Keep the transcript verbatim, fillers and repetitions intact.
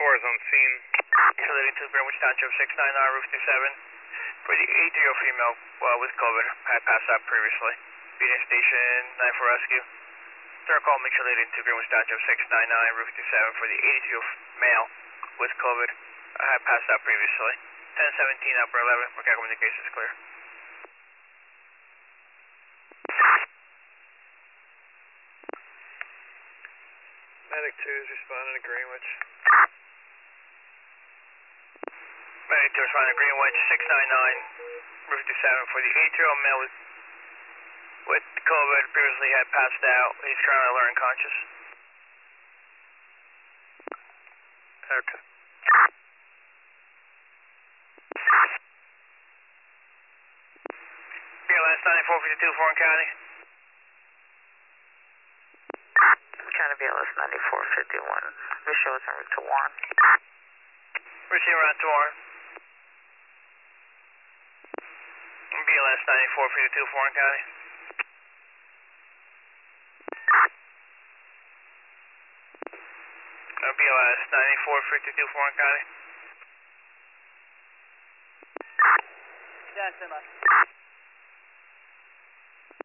four is on scene. Relating to Greenwich Township six nine nine, roof two seven. For the eighty-three-year-old female uh, with COVID, had passed out previously. Union Station nine four Rescue. Third call, make sure relating to Greenwich Township six nine nine, roof two seven. For the eighty-three-year-old male with COVID, uh, had passed out previously. ten seventeen, upper eleven, okay, communications clear. Medic two is responding to Greenwich. Medic two responding to Greenwich six nine nine, roof two seven. For the eighty-three-year-old male with, with COVID, previously had passed out. He's currently alert and conscious. Okay. B L S ninety-four fifty-two, Foreign County. County B L S ninety-four fifty-one. Visual is en route to Warren. Receiver on to Warren. B L S ninety-four fifty-two, Foreign County. Uh, B L S ninety-four fifty-two, Foreign County. Yeah, stand by.